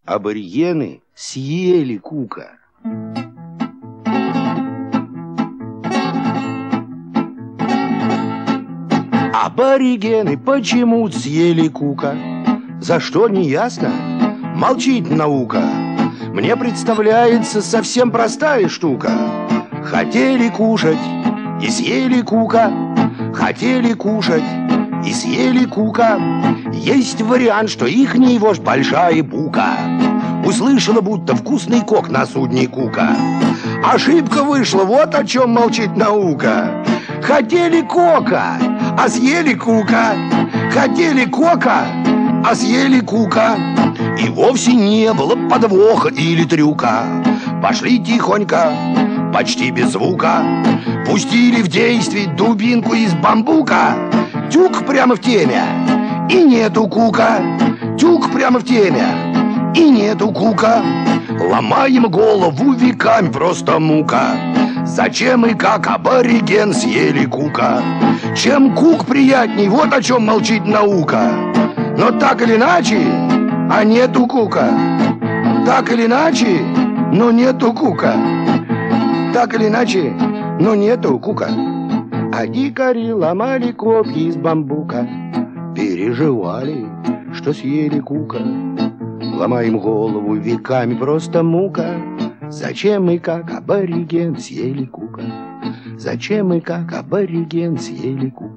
Аборигены съели Кука. Аборигены почему съели Кука? За что, не ясно? Молчит наука. Мне представляется совсем простая штука. Хотели кушать и съели Кука. Хотели кушать и съели Кука. Есть вариант, что ихний вождь большая бука услышала, будто вкусный кок на судне Кука. Ошибка вышла, вот о чем молчит наука. Хотели кока, а съели Кука. Хотели кока, а съели Кука. И вовсе не было подвоха или трюка. Пошли тихонько, почти без звука, пустили в действие дубинку из бамбука. Тюк прямо в теме, и нету Кука. Тюк прямо в теме, и нету Кука. Ломаем голову веками, просто мука. Зачем и как абориген съели Кука? Чем Кук приятней, вот о чем молчит наука. Но так или иначе, а нету Кука. Так или иначе, но нету Кука. Так или иначе, но нету Кука. А дикари ломали копья из бамбука, переживали, что съели Кука. Ломаем голову веками, просто мука. Зачем и как абориген съели Кука? Зачем и как абориген съели Кука?